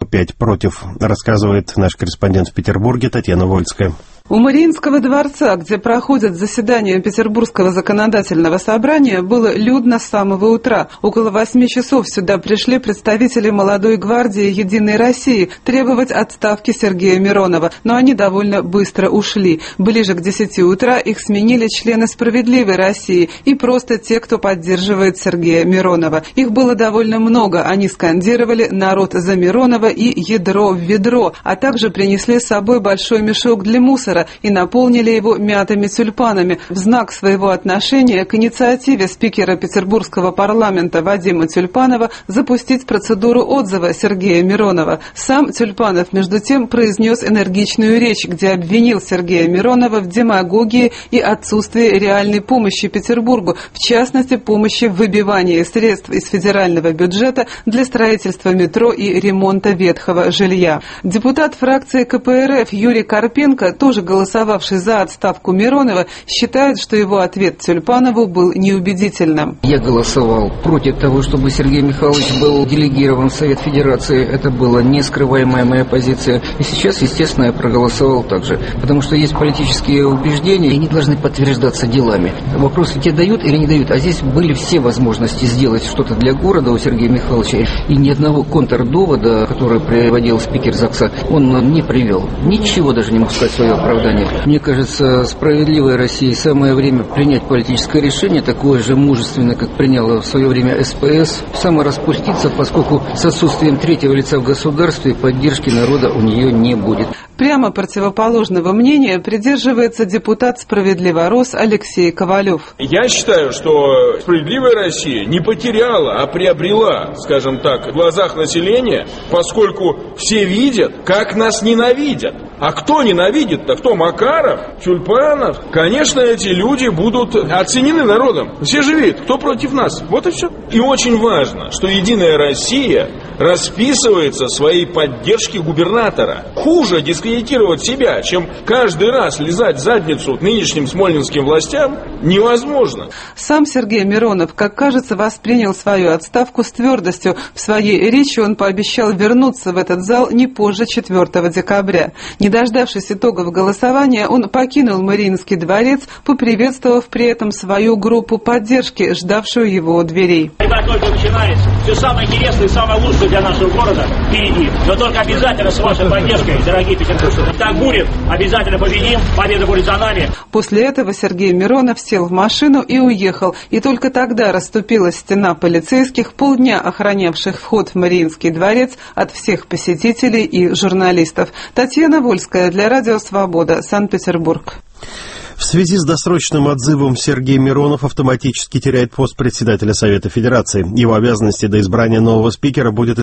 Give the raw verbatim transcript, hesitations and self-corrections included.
пять против, рассказывает наш корреспондент в Петербурге Татьяна Вольская. У Мариинского дворца, где проходят заседания Петербургского законодательного собрания, было людно с самого утра. Около восьми часов сюда пришли представители молодой гвардии «Единой России» требовать отставки Сергея Миронова, но они довольно быстро ушли. Ближе к десяти утра их сменили члены «Справедливой России» и просто те, кто поддерживает Сергея Миронова. Их было довольно много. Они скандировали «Народ за Миронова» и «Ядро в ведро», а также принесли с собой большой мешок для мусора и наполнили его мятыми тюльпанами в знак своего отношения к инициативе спикера Петербургского парламента Вадима Тюльпанова запустить процедуру отзыва Сергея Миронова. Сам Тюльпанов, между тем, произнес энергичную речь, где обвинил Сергея Миронова в демагогии и отсутствии реальной помощи Петербургу, в частности, помощи в выбивании средств из федерального бюджета для строительства метро и ремонта ветхого жилья. Депутат фракции ка пэ эр эф Юрий Карпенко, тоже голосовавший за отставку Миронова, считает, что его ответ Тюльпанову был неубедительным. Я голосовал против того, чтобы Сергей Михайлович был делегирован в Совет Федерации. Это была нескрываемая моя позиция. И сейчас, естественно, я проголосовал так же. Потому что есть политические убеждения, и они должны подтверждаться делами. Вопрос, тебе дают или не дают. А здесь были все возможности сделать что-то для города у Сергея Михайловича. И ни одного контрдовода, который приводил спикер ЗАГСа, он не привел. Ничего даже не мог сказать свое оправдание. Мне кажется, «Справедливой России» самое время принять политическое решение, такое же мужественное, как приняло в свое время эс пэ эс, самораспуститься, поскольку с отсутствием третьего лица в государстве поддержки народа у нее не будет. Прямо противоположного мнения придерживается депутат «Справедливорос» Алексей Ковалев. Я считаю, что «Справедливая Россия» не потеряла, а приобрела, скажем так, в глазах населения, поскольку все видят, как нас ненавидят. А кто ненавидит-то? Кто? Макаров? Тюльпанов? Конечно, эти люди будут оценены народом. Все же видят, кто против нас. Вот и все. И очень важно, что «Единая Россия» расписывается в своей поддержке губернатора. Хуже дискредитировать себя, чем каждый раз лизать задницу нынешним смольнинским властям, невозможно. Сам Сергей Миронов, как кажется, воспринял свою отставку с твердостью. В своей речи он пообещал вернуться в этот зал не позже четвёртого декабря. Не дождавшись итогов голосования, он покинул Мариинский дворец, поприветствовав при этом свою группу поддержки, ждавшую его у дверей. Это только начинается. Все самое интересное и самое лучшее для нашего города впереди. Но только обязательно с вашей поддержкой, дорогие петербуржцы. Так будет. Обязательно победим. Победа будет за нами. После этого Сергей Миронов сел в машину и уехал. И только тогда расступилась стена полицейских, полдня охранявших вход в Мариинский дворец от всех посетителей и журналистов. Татьяна Вольская для Радио Свобода, Санкт-Петербург. В связи с досрочным отзывом Сергей Миронов автоматически теряет пост председателя Совета Федерации. Его обязанности до избрания нового спикера будет